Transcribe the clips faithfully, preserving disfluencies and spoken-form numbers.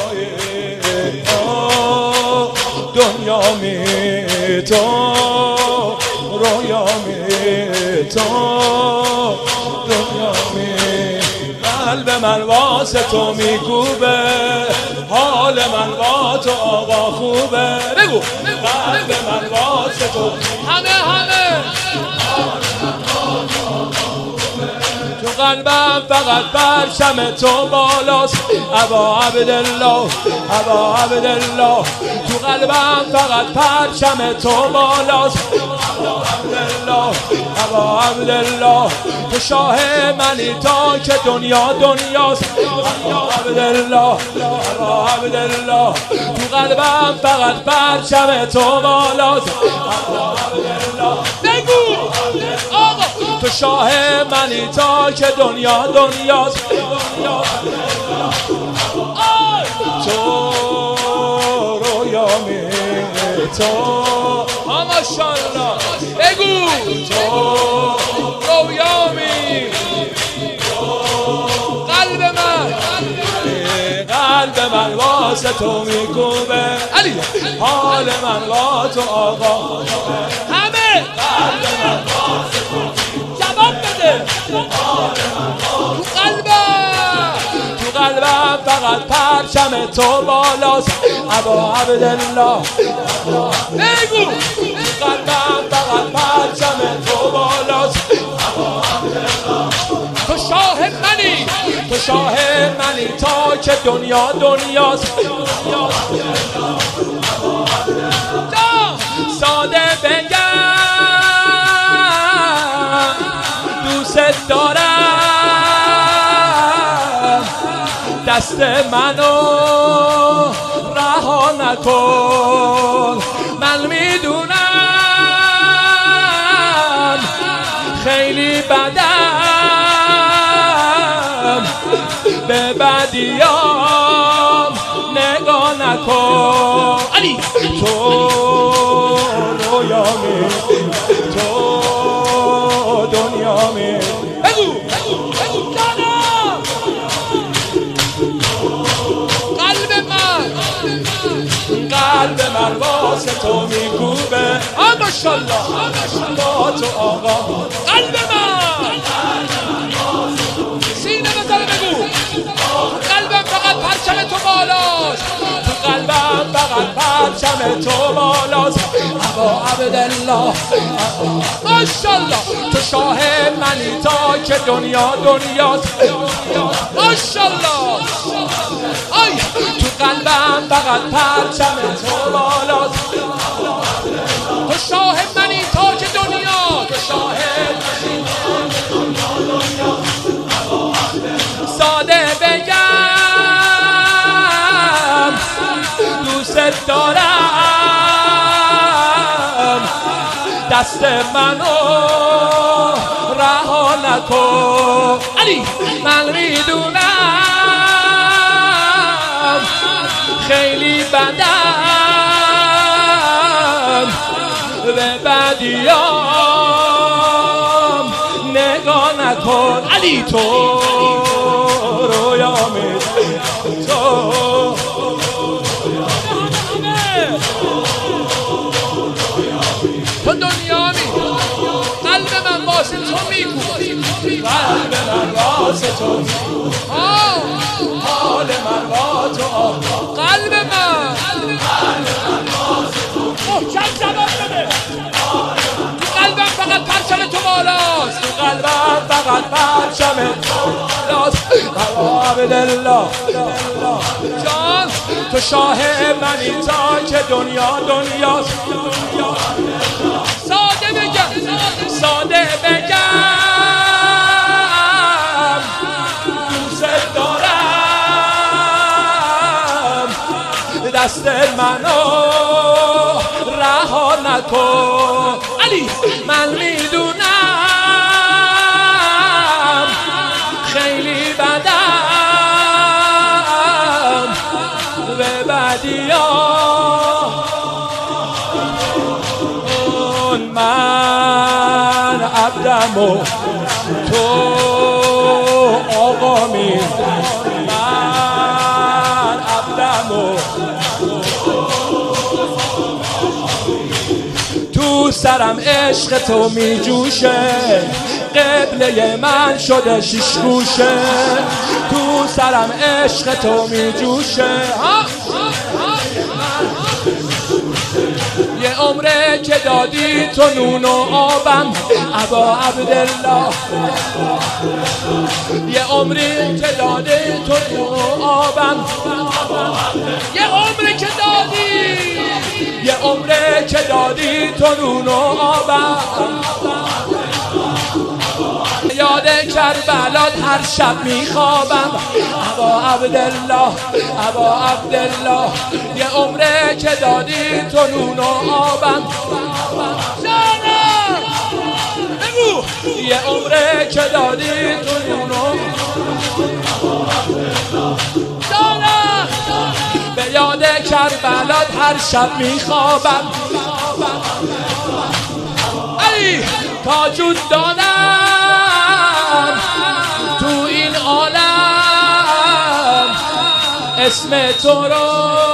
دنیا می تو رویا می تو دنیا می قلب من واسه تو میکوبه حال من با تو آقا خوبه بگو قلب من واسه تو همه همه تو قلبم فقط پرچم تو بالاست ابا عبدالله ابا عبدالله تو قلبم فقط پرچم تو بالاست ابا عبدالله ابا عبدالله تو شاه منی تا که دنیا دنیاست ابا عبدالله ابا عبدالله تو قلبم فقط پرچم تو بالاست ابا عبدالله بگو آقا تو شاه منی تا که دنیا دنیاست تو رویا می تو ماشاءالله بگو تو رویا می قلب من قلب من واسه تو میکوبه علی حال من با تو آقا همه قلب من واسه تو جواب بده تو قلبم تو قلبم فقط پرچم تو بالاست ابا عبدالله بگو تو قلبم فقط پرچم تو بالاست ابا عبدالله تو شاه منی تو شاه منی تا که دنیا دنیاست ساده بگم دوست دارم دست منو رها نکن من میدونم خیلی بدم به بدیام نگاه نکن علی تو رویا می تو دنیا می بگو بگو جانم قلب من قلب من واسه تو میکوبه ماشاءالله با تو آقا قلب من سینه بزنه بگو قلبم فقط پرچم تو بالاست تو قلبم فقط پرچم تو بالاست ابا عبدالله ماشاءالله تو شاه منی تا که دنیا دنیاست ماشاءالله آی تو قلبم فقط پرچم تو بالاست تو شاه منی تا که دنیا تو شاه ساده بگم دوست دارم دست منو رها نکن علی من میدونم خیلی بدم به بدیام نگاه نکن علی تو رویا می تو تو دنیا می قلب من واسه تو میکوبه قلب من واسه تو حال من با تو قلب من محکم جواب بده قلبم فقط پرچم تو بالاست تو قلبم فقط پرچم تو بالاست ابا عبدالله جان تو شاه منی تا که دنیا دنیاست ساده بگم ساده بگم دوست دارم دست منو رها نکن علی من میدونم خیلی بدم به بدیان من عبدم و تو آقا می من عبدم سرم عشق تو می جوشه، قبله من شده شیش گوشه، تو سرم عشق تو می جوشه. یه عمره که دادی تو نون و آبم ابا عبدالله، یه عمری که دادی تو نون و آبم، یه عمری که دادی، یه عمره که دادی تو نون و آبم، یاد کربلات هر شب میخوابم ابا عبدالله، ابا عبدالله، یه عمره که دادی تو نون و آبم، جانم بگو، یه عمره که دادی تو نون و جانم، به یاد کربلات هر شب میخوابم. ای تا جود دانم تو این عالم اسم تو رو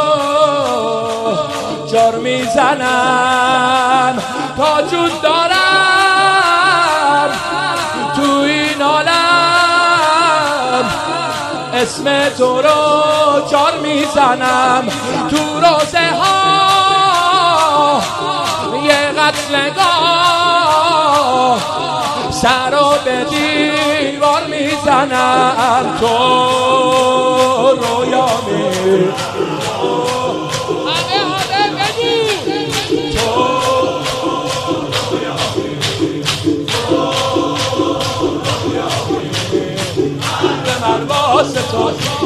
جار میزنم، تا جود دارم تو این عالم اسم تو رو جار میزنم، تو روزه ها یه قتلگاه سر رو به دیوار میزنم، تو رویا می همه همه بگو، تو رویا می به من واسه تو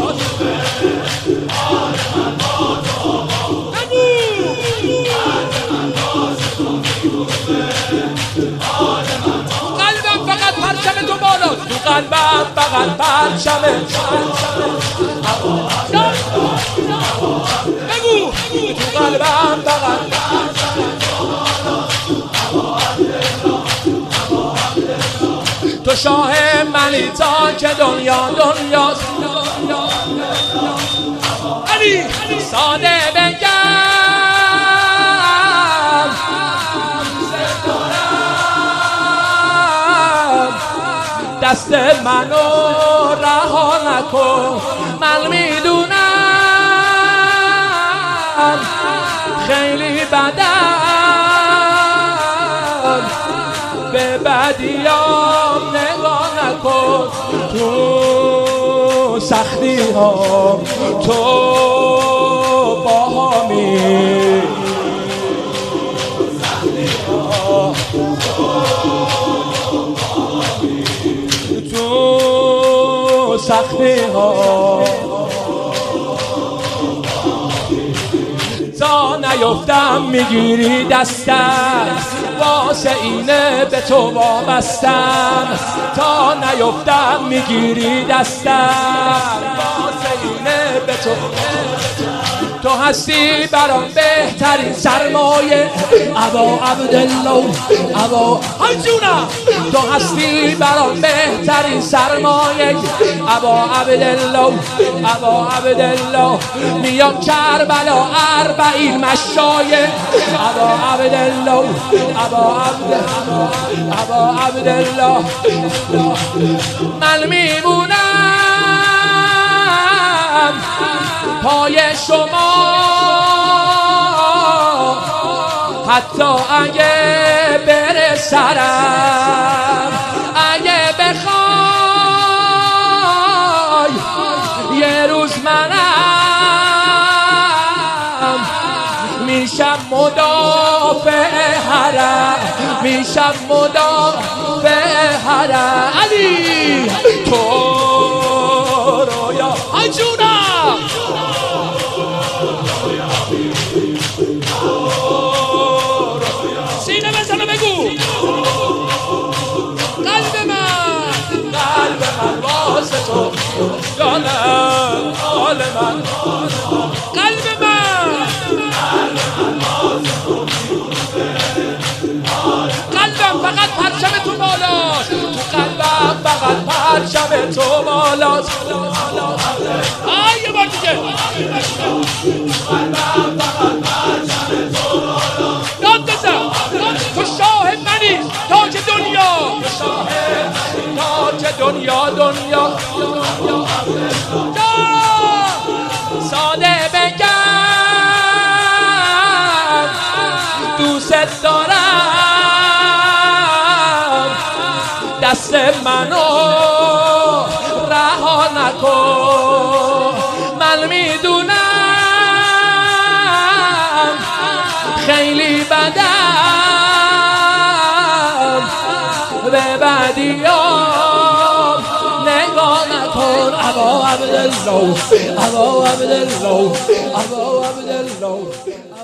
پرچم تو بالاست، تو قلبم فقط پرچمه، بگو تو قلبم فقط تو شاه منی تا که دنیا دنیاست، علی ساده بگم دست منو رها نکن، من میدونم خیلی بدم، به بدیام نگاه نکن، تو سختی ها تو باهامی، تو سختی ها تا نیفتم میگیری دستم، واسه اینه به تو وابستم، تا نیفتم میگیری دستم، واسه اینه به تو تو هستی برام بهترین سرمایه ابا عبدالله، ابا جونم، تو هستی برام بهترین سرمایه ابا عبدالله، ابا عبدالله، میام کربلا اربعین مشایه ابا عبدالله، ابا عبدالله، ابا عبدالله، من میمونم پای شما حتی اگه بره سرم، اگه بخوای یه روز منم میشم مدافع حرم، میشم مدافع حرم، علی تو رویا جونم، سینه بزنه بگو، قلب من، قلب من واسه تو جانم، حال من، قلب من، قلبم فقط پرچم تو بالاست، تو قلبم فقط پرچم تو بالاست، آه یه بار دیگه، قلبم فقط پرچم تو بالاست، داد بزن، تو دنیا دنیا ساده بگم دوست دارم دست منو رها نکن من میدونم خیلی بدم به بدیام نگاه نکن ابا عبدالله ابا عبدالله ابا عبدالله